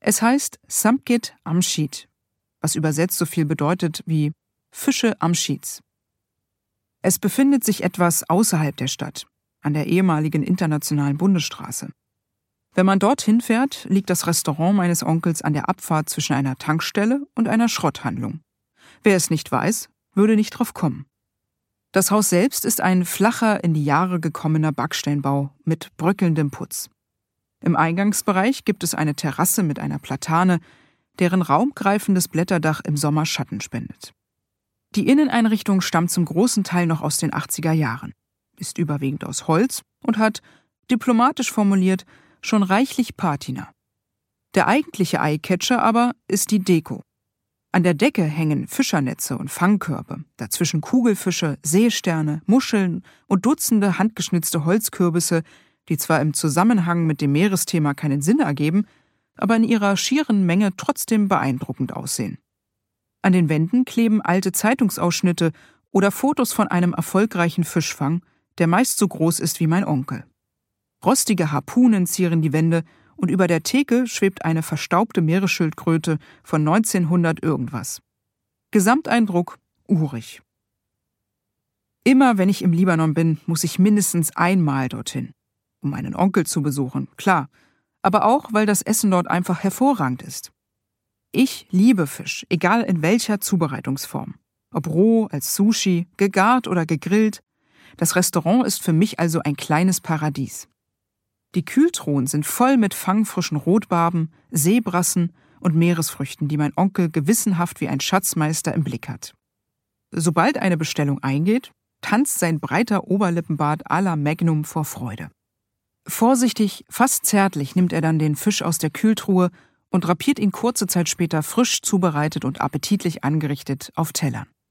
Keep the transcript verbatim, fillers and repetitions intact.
Es heißt Samtgit am Schied, was übersetzt so viel bedeutet wie Fische am Schieds. Es befindet sich etwas außerhalb der Stadt, an der ehemaligen internationalen Bundesstraße. Wenn man dorthin fährt, liegt das Restaurant meines Onkels an der Abfahrt zwischen einer Tankstelle und einer Schrotthandlung. Wer es nicht weiß, würde nicht drauf kommen. Das Haus selbst ist ein flacher, in die Jahre gekommener Backsteinbau mit bröckelndem Putz. Im Eingangsbereich gibt es eine Terrasse mit einer Platane, deren raumgreifendes Blätterdach im Sommer Schatten spendet. Die Inneneinrichtung stammt zum großen Teil noch aus den achtziger Jahren, ist überwiegend aus Holz und hat, diplomatisch formuliert, schon reichlich Patina. Der eigentliche Eyecatcher aber ist die Deko. An der Decke hängen Fischernetze und Fangkörbe, dazwischen Kugelfische, Seesterne, Muscheln und Dutzende handgeschnitzte Holzkürbisse, die zwar im Zusammenhang mit dem Meeresthema keinen Sinn ergeben, aber in ihrer schieren Menge trotzdem beeindruckend aussehen. An den Wänden kleben alte Zeitungsausschnitte oder Fotos von einem erfolgreichen Fischfang, der meist so groß ist wie mein Onkel. Rostige Harpunen zieren die Wände und über der Theke schwebt eine verstaubte Meeresschildkröte von neunzehnhundert irgendwas. Gesamteindruck urig. Immer wenn ich im Libanon bin, muss ich mindestens einmal dorthin, um meinen Onkel zu besuchen, klar, aber auch, weil das Essen dort einfach hervorragend ist. Ich liebe Fisch, egal in welcher Zubereitungsform. Ob roh, als Sushi, gegart oder gegrillt. Das Restaurant ist für mich also ein kleines Paradies. Die Kühltruhen sind voll mit fangfrischen Rotbarben, Seebrassen und Meeresfrüchten, die mein Onkel gewissenhaft wie ein Schatzmeister im Blick hat. Sobald eine Bestellung eingeht, tanzt sein breiter Oberlippenbart à la Magnum vor Freude. Vorsichtig, fast zärtlich nimmt er dann den Fisch aus der Kühltruhe und drapiert ihn kurze Zeit später frisch zubereitet und appetitlich angerichtet auf Tellern.